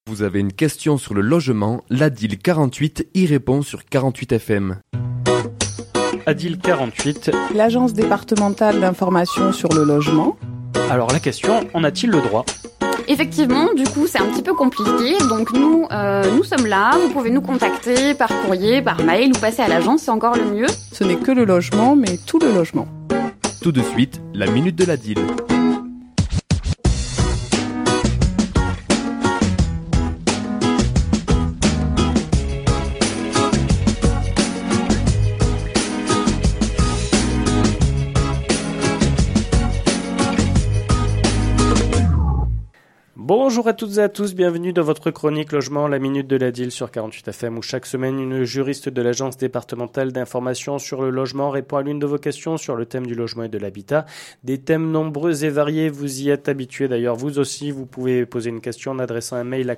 Vous avez une question sur le logement, l'ADIL 48 y répond sur 48 FM. ADIL 48. L'Agence départementale d'information sur le logement. Alors la question, en a-t-il le droit ? Effectivement, du coup, c'est un petit peu compliqué. Donc nous sommes là. Vous pouvez nous contacter par courrier, par mail ou passer à l'agence, c'est encore le mieux. Ce n'est que le logement, mais tout le logement. Tout de suite, la minute de l'ADIL. Bonjour à toutes et à tous, bienvenue dans votre chronique logement, la minute de l'ADIL sur 48 FM où chaque semaine une juriste de l'Agence départementale d'information sur le logement répond à l'une de vos questions sur le thème du logement et de l'habitat. Des thèmes nombreux et variés, vous y êtes habitués d'ailleurs vous aussi, vous pouvez poser une question en adressant un mail à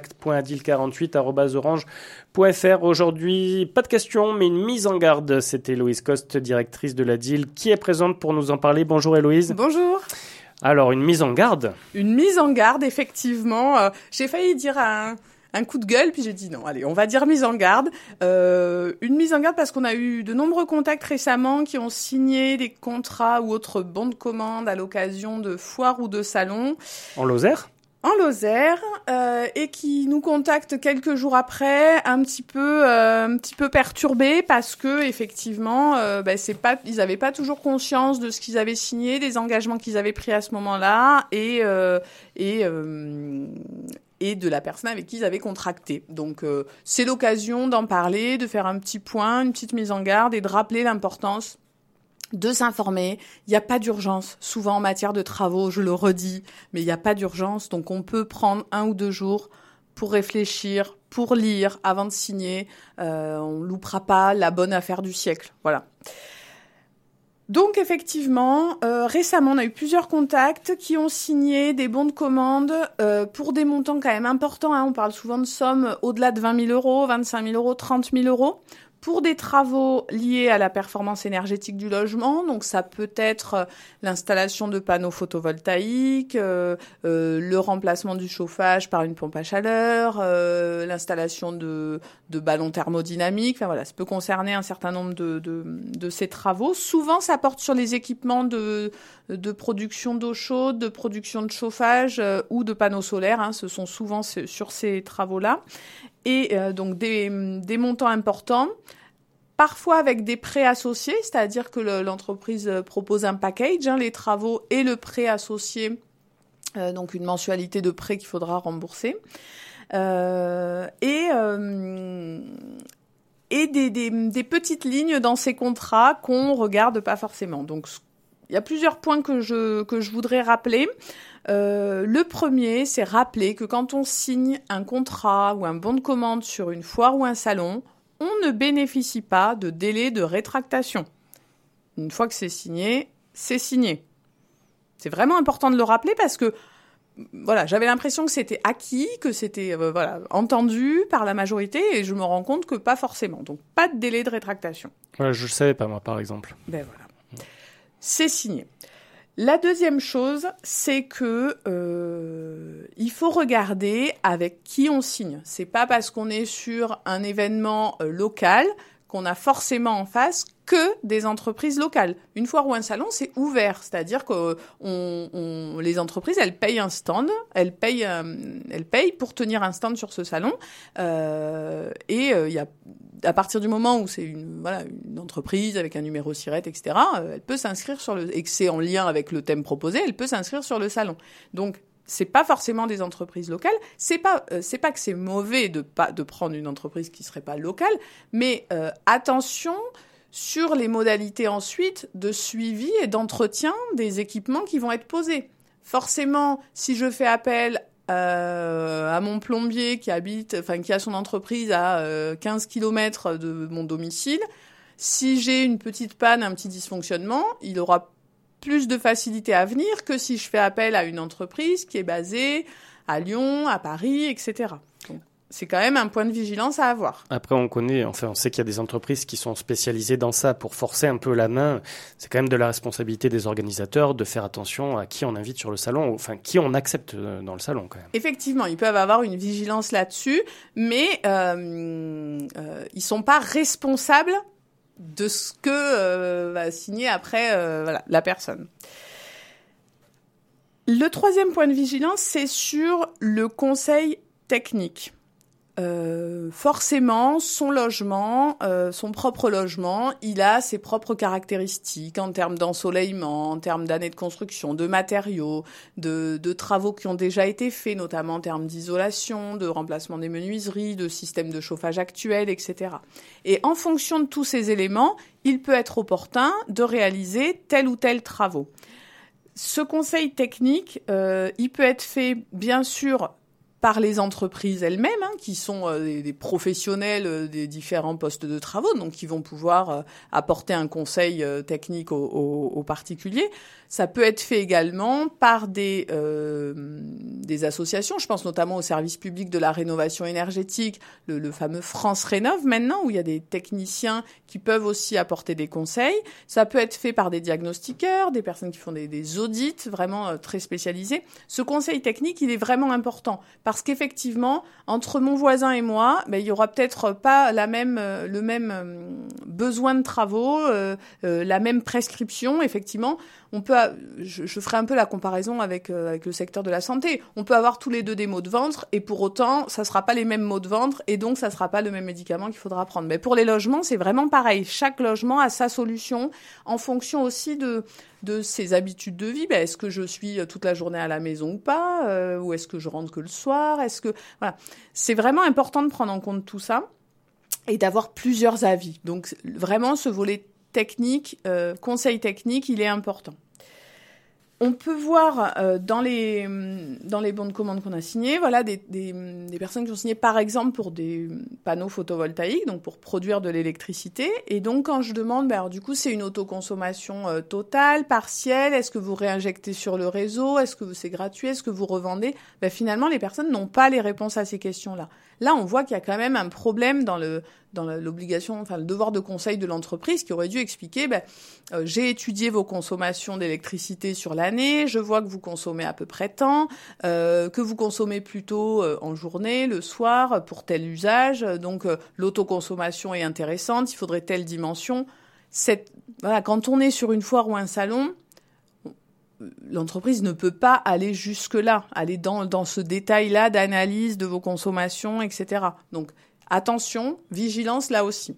contact.adil48@orange.fr. Aujourd'hui, pas de questions mais une mise en garde, c'est Héloïse Coste, directrice de l'ADIL, qui est présente pour nous en parler. Bonjour Héloïse. Bonjour. Alors, une mise en garde. Une mise en garde, effectivement. J'ai failli dire un coup de gueule, puis j'ai dit non, allez, on va dire mise en garde. Une mise en garde parce qu'on a eu de nombreux contacts récemment qui ont signé des contrats ou autres bons de commande à l'occasion de foires ou de salons. En Lozère ? En Lozère, et qui nous contactent quelques jours après, un petit peu perturbés parce que effectivement, ils avaient pas toujours conscience de ce qu'ils avaient signé, des engagements qu'ils avaient pris à ce moment-là, et de la personne avec qui ils avaient contracté. Donc, c'est l'occasion d'en parler, de faire un petit point, une petite mise en garde et de rappeler l'importance de s'informer. Il n'y a pas d'urgence. Souvent en matière de travaux, je le redis, mais il n'y a pas d'urgence. Donc on peut prendre 1 ou 2 jours pour réfléchir, pour lire avant de signer. On ne loupera pas la bonne affaire du siècle. Voilà. Donc effectivement, récemment, on a eu plusieurs contacts qui ont signé des bons de commande pour des montants quand même importants. On parle souvent de sommes au-delà de 20 000 euros, 25 000 euros, 30 000 euros. Pour des travaux liés à la performance énergétique du logement, donc ça peut être l'installation de panneaux photovoltaïques, le remplacement du chauffage par une pompe à chaleur, l'installation de ballons thermodynamiques. Enfin voilà, ça peut concerner un certain nombre de ces travaux. Souvent, ça porte sur les équipements de production d'eau chaude, de production de chauffage ou de panneaux solaires. Ce sont souvent sur ces travaux-là. Et donc des montants importants, parfois avec des prêts associés, c'est-à-dire que l'entreprise propose un package, les travaux et le prêt associé, donc une mensualité de prêt qu'il faudra rembourser, et des petites lignes dans ces contrats qu'on regarde pas forcément. Donc il y a plusieurs points que je voudrais rappeler. Le premier, c'est rappeler que quand on signe un contrat ou un bon de commande sur une foire ou un salon, on ne bénéficie pas de délai de rétractation. Une fois que c'est signé, c'est signé. C'est vraiment important de le rappeler parce que voilà, j'avais l'impression que c'était acquis, que c'était entendu par la majorité et je me rends compte que pas forcément. Donc pas de délai de rétractation. Ouais, je le savais pas moi par exemple. Ben voilà. C'est signé. La deuxième chose, c'est que il faut regarder avec qui on signe. C'est pas parce qu'on est sur un événement local qu'on a forcément en face que des entreprises locales. Une foire ou un salon, c'est ouvert, c'est-à-dire que les entreprises, elles payent un stand, elles payent pour tenir un stand sur ce salon, et il y a à partir du moment où c'est une entreprise avec un numéro SIRET, etc., elle peut s'inscrire et que c'est en lien avec le thème proposé, elle peut s'inscrire sur le salon. Donc, c'est pas forcément des entreprises locales. C'est pas que c'est mauvais de prendre une entreprise qui serait pas locale, mais attention sur les modalités ensuite de suivi et d'entretien des équipements qui vont être posés. Forcément, si je fais appel à mon plombier qui a son entreprise à 15 km de mon domicile, si j'ai une petite panne, un petit dysfonctionnement, il aura plus de facilité à venir que si je fais appel à une entreprise qui est basée à Lyon, à Paris, etc. Donc, C'est quand même un point de vigilance à avoir. Après, on sait qu'il y a des entreprises qui sont spécialisées dans ça pour forcer un peu la main. C'est quand même de la responsabilité des organisateurs de faire attention à qui on invite sur le salon, enfin, qui on accepte dans le salon, quand même. Effectivement, ils peuvent avoir une vigilance là-dessus, mais ils sont pas responsables de ce que va signer après la personne. Le troisième point de vigilance, c'est sur le conseil technique. Forcément, son logement, son propre logement, il a ses propres caractéristiques en termes d'ensoleillement, en termes d'années de construction, de matériaux, de travaux qui ont déjà été faits, notamment en termes d'isolation, de remplacement des menuiseries, de systèmes de chauffage actuels, etc. Et en fonction de tous ces éléments, il peut être opportun de réaliser tel ou tel travaux. Ce conseil technique, il peut être fait, bien sûr, par les entreprises elles-mêmes, qui sont des professionnels des différents postes de travaux, donc qui vont pouvoir apporter un conseil technique aux particuliers. Ça peut être fait également par des associations. Je pense notamment au service public de la rénovation énergétique, le fameux France Rénov' maintenant, où il y a des techniciens qui peuvent aussi apporter des conseils. Ça peut être fait par des diagnostiqueurs, des personnes qui font des audits vraiment très spécialisés. Ce conseil technique, il est vraiment important parce qu'effectivement, entre mon voisin et moi, il y aura peut-être pas le même besoin de travaux, la même prescription. Effectivement, on peut, je ferai un peu la comparaison avec le secteur de la santé. On peut avoir tous les deux des maux de ventre et pour autant, ça sera pas les mêmes maux de ventre et donc ça sera pas le même médicament qu'il faudra prendre. Mais pour les logements, c'est vraiment pareil. Chaque logement a sa solution en fonction aussi de ses habitudes de vie. Est-ce que je suis toute la journée à la maison ou pas, ou est-ce que je rentre que le soir? Voilà. C'est vraiment important de prendre en compte tout ça et d'avoir plusieurs avis. Donc vraiment, ce volet technique, conseil technique, il est important. On peut voir dans les bons de commande qu'on a signés, voilà, des personnes qui ont signé par exemple pour des panneaux photovoltaïques, donc pour produire de l'électricité. Et donc quand je demande, alors du coup c'est une autoconsommation totale, partielle, est-ce que vous réinjectez sur le réseau, est-ce que c'est gratuit, est-ce que vous revendez? Finalement les personnes n'ont pas les réponses à ces questions-là. Là on voit qu'il y a quand même un problème dans l'obligation, enfin le devoir de conseil de l'entreprise qui aurait dû expliquer, j'ai étudié vos consommations d'électricité sur l'année, je vois que vous consommez à peu près tant, que vous consommez plutôt en journée, le soir, pour tel usage, donc l'autoconsommation est intéressante, il faudrait telle dimension. Voilà, quand on est sur une foire ou un salon, l'entreprise ne peut pas aller jusque-là, aller dans ce détail-là d'analyse de vos consommations, etc. Donc, attention, vigilance là aussi.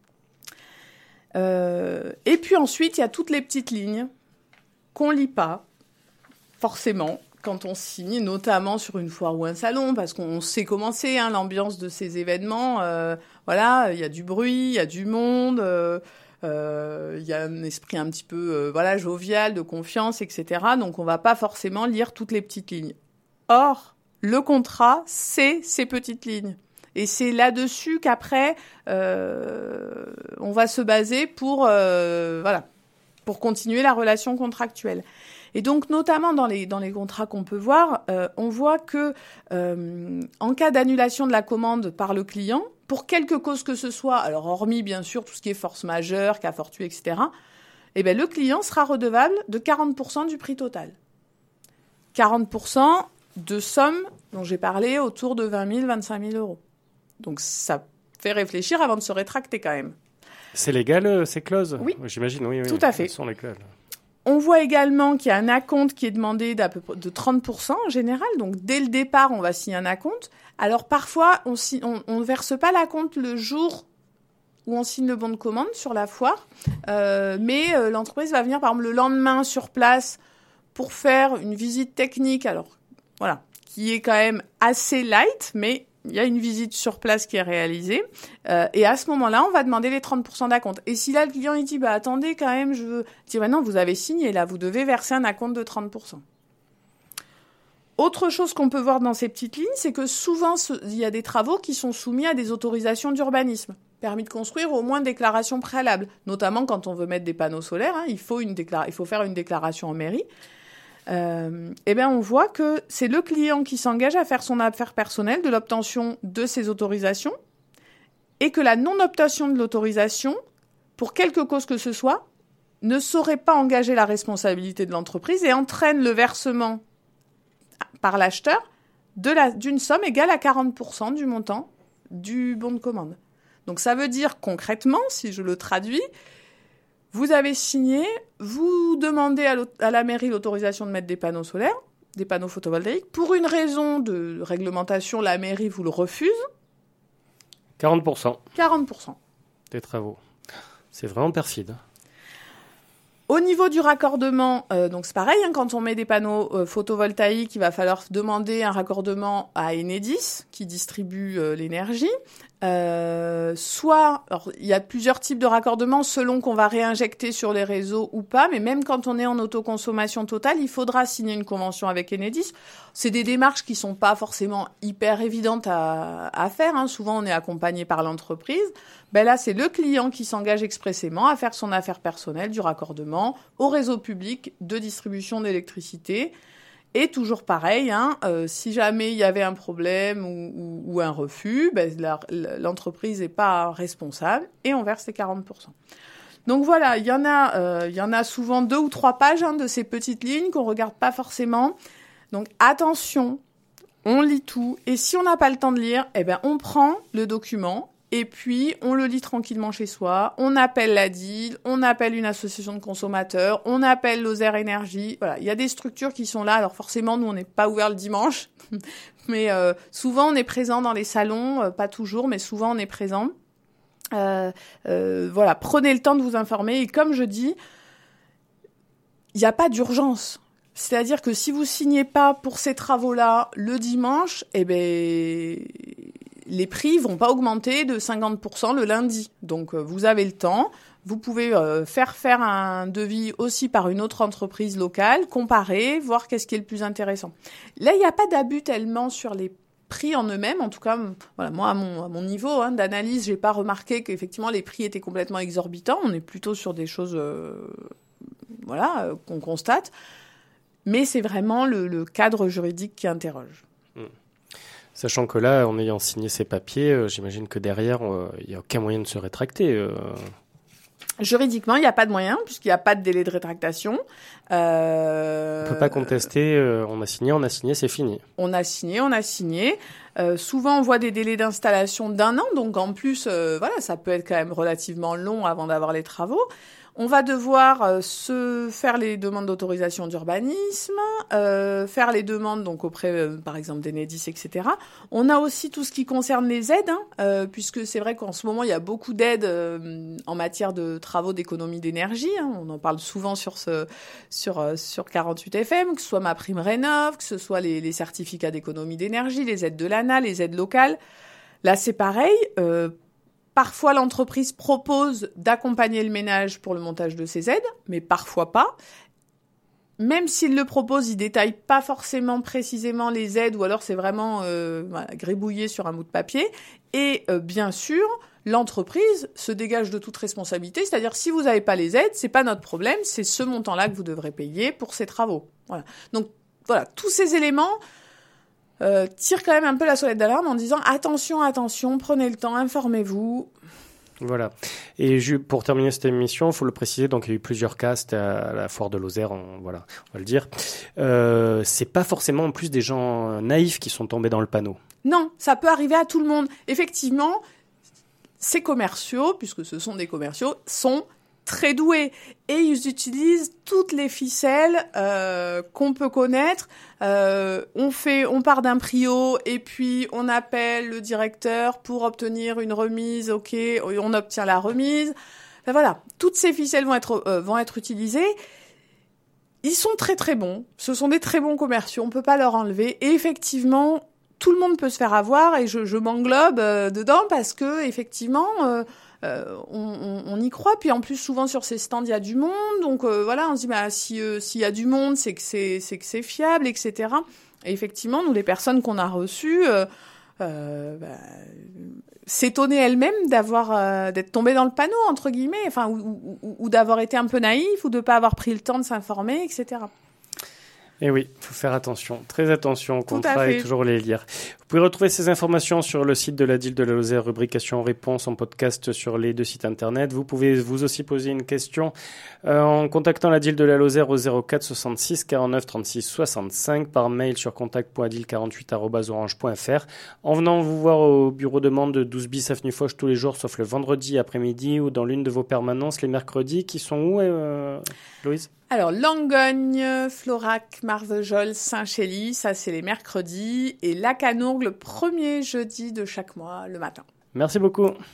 Et puis ensuite, il y a toutes les petites lignes qu'on lit pas, forcément, quand on signe, notamment sur une foire ou un salon, parce qu'on sait comment c'est, l'ambiance de ces événements. Voilà, il y a du bruit, il y a du monde, il y a un esprit un petit peu jovial, de confiance, etc. Donc on va pas forcément lire toutes les petites lignes. Or, le contrat, c'est ces petites lignes. Et c'est là-dessus qu'après, on va se baser pour continuer la relation contractuelle. Et donc, notamment dans les contrats qu'on peut voir, on voit que en cas d'annulation de la commande par le client, pour quelque cause que ce soit, alors hormis bien sûr tout ce qui est force majeure, cas fortuit, etc., le client sera redevable de 40% du prix total. 40% de sommes dont j'ai parlé autour de 20 000, 25 000 euros. Donc ça fait réfléchir avant de se rétracter quand même. C'est légal ces clauses? Oui. J'imagine, oui. Tout à fait. Elles sont légales. On voit également qu'il y a un acompte qui est demandé de 30% en général. Donc dès le départ, on va signer un acompte. Alors parfois, on ne verse pas l'acompte le jour où on signe le bon de commande sur la foire. Mais l'entreprise va venir par exemple le lendemain sur place pour faire une visite technique. Alors voilà, qui est quand même assez light, mais il y a une visite sur place qui est réalisée. Et à ce moment-là, on va demander les 30% d'acompte. Et si là, le client, il dit, attendez, quand même, je veux... Je dis, non, vous avez signé, là, vous devez verser un acompte de 30%. Autre chose qu'on peut voir dans ces petites lignes, c'est que souvent, il y a des travaux qui sont soumis à des autorisations d'urbanisme. Permis de construire, au moins déclaration préalable. Notamment quand on veut mettre des panneaux solaires, il faut faire une déclaration en mairie. on voit que c'est le client qui s'engage à faire son affaire personnelle de l'obtention de ces autorisations et que la non-obtention de l'autorisation, pour quelque cause que ce soit, ne saurait pas engager la responsabilité de l'entreprise et entraîne le versement par l'acheteur d'une somme égale à 40% du montant du bon de commande. Donc ça veut dire concrètement, si je le traduis, vous avez signé, vous demandez à la mairie l'autorisation de mettre des panneaux solaires, des panneaux photovoltaïques. Pour une raison de réglementation, la mairie vous le refuse. 40%. 40%. Des travaux. C'est vraiment perfide. Au niveau du raccordement, donc c'est pareil, quand on met des panneaux photovoltaïques, il va falloir demander un raccordement à Enedis, qui distribue l'énergie. Soit, alors, il y a plusieurs types de raccordements selon qu'on va réinjecter sur les réseaux ou pas, mais même quand on est en autoconsommation totale, il faudra signer une convention avec Enedis. C'est des démarches qui sont pas forcément hyper évidentes à faire, hein. Souvent, on est accompagné par l'entreprise. Là, c'est le client qui s'engage expressément à faire son affaire personnelle du raccordement au réseau public de distribution d'électricité. Et toujours pareil, si jamais il y avait un problème ou un refus, l'entreprise n'est pas responsable et on verse les 40%. Donc voilà, il y en a souvent 2 ou 3 pages de ces petites lignes qu'on regarde pas forcément. Donc attention, on lit tout et si on n'a pas le temps de lire, on prend le document. Et puis, on le lit tranquillement chez soi, on appelle la DIL, on appelle une association de consommateurs, on appelle Lozère Énergie. Voilà, il y a des structures qui sont là. Alors forcément, nous, on n'est pas ouvert le dimanche. Mais souvent, on est présent dans les salons. Pas toujours, mais souvent, on est présent. Voilà, prenez le temps de vous informer. Et comme je dis, il n'y a pas d'urgence. C'est-à-dire que si vous signez pas pour ces travaux-là le dimanche, les prix vont pas augmenter de 50% le lundi. Donc, vous avez le temps. Vous pouvez faire un devis aussi par une autre entreprise locale, comparer, voir qu'est-ce qui est le plus intéressant. Là, il n'y a pas d'abus tellement sur les prix en eux-mêmes. En tout cas, voilà, moi, à mon niveau d'analyse, j'ai pas remarqué qu'effectivement, les prix étaient complètement exorbitants. On est plutôt sur des choses qu'on constate. Mais c'est vraiment le cadre juridique qui interroge. Sachant que là, en ayant signé ces papiers, j'imagine que derrière, il n'y a aucun moyen de se rétracter. Juridiquement, il n'y a pas de moyen, puisqu'il n'y a pas de délai de rétractation. On ne peut pas contester, on a signé, c'est fini. On a signé. Souvent, on voit des délais d'installation d'1 an, donc en plus, ça peut être quand même relativement long avant d'avoir les travaux. On va devoir faire les demandes d'autorisation d'urbanisme, faire les demandes donc auprès, par exemple, d'Enedis, etc. On a aussi tout ce qui concerne les aides, puisque c'est vrai qu'en ce moment, il y a beaucoup d'aides en matière de travaux d'économie d'énergie. On en parle souvent sur 48 FM, que ce soit MaPrimeRénov', que ce soit les certificats d'économie d'énergie, les aides de l'ANA, les aides locales. Là, c'est pareil. Parfois, l'entreprise propose d'accompagner le ménage pour le montage de ces aides, mais parfois pas. Même s'il le propose, il détaille pas forcément précisément les aides, ou alors c'est vraiment gribouillé sur un bout de papier. Et bien sûr, l'entreprise se dégage de toute responsabilité, c'est-à-dire si vous n'avez pas les aides, c'est pas notre problème, c'est ce montant-là que vous devrez payer pour ces travaux. Voilà. Donc voilà, tous ces éléments tirent quand même un peu la sonnette d'alarme en disant attention, prenez le temps, informez-vous. Voilà. Et pour terminer cette émission, il faut le préciser, donc il y a eu plusieurs cas, c'était à la foire de Lozère, on va le dire. C'est pas forcément en plus des gens naïfs qui sont tombés dans le panneau. Non, ça peut arriver à tout le monde. Effectivement, ces commerciaux, puisque ce sont des commerciaux, sont très doués et ils utilisent toutes les ficelles qu'on peut connaître. On part d'un prix haut et puis on appelle le directeur pour obtenir une remise. Ok, on obtient la remise. Enfin, voilà, toutes ces ficelles vont être utilisées. Ils sont très très bons. Ce sont des très bons commerciaux. On peut pas leur enlever. Et effectivement, tout le monde peut se faire avoir et je m'englobe dedans parce que effectivement. On y croit, puis en plus souvent sur ces stands il y a du monde, donc on se dit s'il y a du monde c'est que c'est fiable, etc. Et effectivement nous les personnes qu'on a reçues s'étonnaient elles-mêmes d'être tombées dans le panneau entre guillemets, enfin ou d'avoir été un peu naïf ou de pas avoir pris le temps de s'informer, etc. Et oui, il faut faire attention, très attention au contrat fait. et toujours les lire. Vous pouvez retrouver ces informations sur le site de la DIL de la Lozère, rubrique questions-réponses en podcast sur les 2 sites internet. Vous pouvez vous aussi poser une question en contactant la DIL de la Lozère au 04 66 49 36 65 par mail sur contact.adil48@orange.fr. En venant vous voir au bureau de Mende de 12 bis avenue Foch tous les jours sauf le vendredi après-midi ou dans l'une de vos permanences les mercredis qui sont où, Louise ? Alors, Langogne, Florac, Marvejols, Saint-Chély, ça c'est les mercredis. Et Lacanourgue, le premier jeudi de chaque mois, le matin. Merci beaucoup.